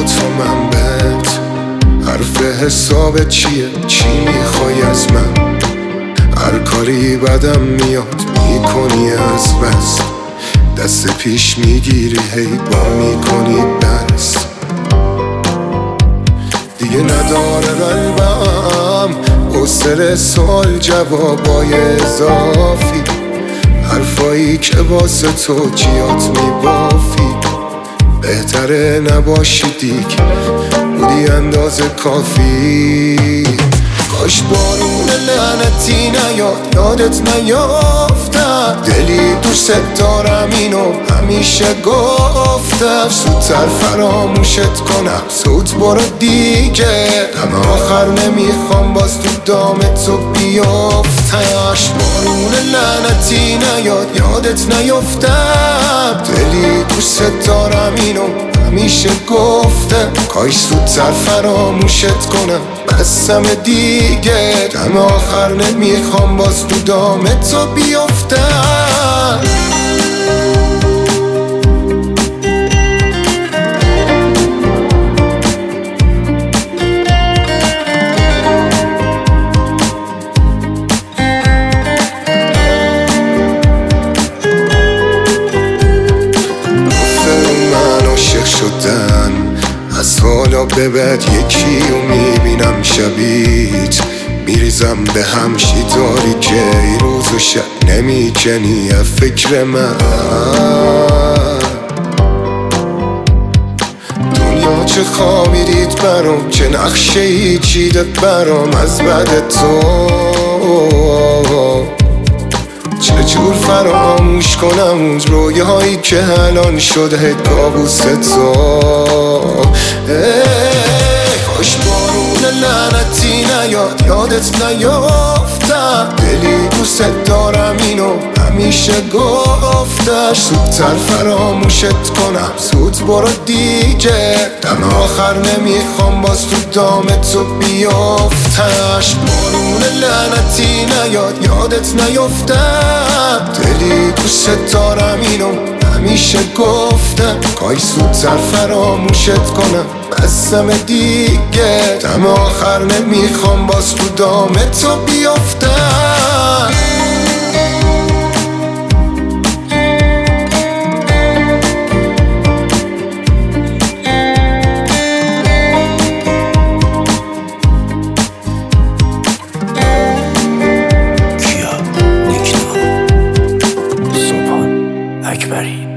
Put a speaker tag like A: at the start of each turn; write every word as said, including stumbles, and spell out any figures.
A: تو من بهت حرف حسابت چیه؟ چی میخوای از من؟ هر کاری بدم میاد میکنی از بس، دست پیش میگیری هی با میکنی بس. دیگه نداره قلبم حوصله سوال جوابای اضافی، حرفایی که واسه تو جیات میبافی. بهتره نباشی دیگه، بودی اندازه کافی. کاش بارون لعنتی نیاد یادت نیافتم، دلی دوست دارم اینو همیشه گفتم. زودتر فراموشت کنم زود برو دیگه، دم آخر نمیخوام باز تو دام تو بیافتم. بارون لعنتی نیاد یادت نیافتم، دلی دوست دارم اینو همیشه گفتم. کاش زودتر فراموشت کنم بسم دیگه، دم آخر نمیخوام باز تو دام تو بیافتم. از حالا به بعد یکی رو میبینم شبیت، میریزم به همشی داری که ای روز و شب نمیکنی از فکر من. دنیا چه خوابی دید برام، چه نقشه ای چیده برام از بعد تو. چجور فراموش کنم اون رویایی که الان شده کابوس تو. کاش بارون لعنتی نیاد یادت نیافتم، دلی دوست دارم اینو همیشه گفتش. زودتر فراموشت کنم زود برو دیگه، دم آخر نمیخوام باز تو دام تو بیافتش. بارون لعنتی نیاد یادت نیافتم، دلی دوست دارم اینو همیشه گفتم. کاش زودتر فراموشت کنم بسم دیگه، دم آخر نمیخوام باز تو دام تو بیافتم.
B: اکبری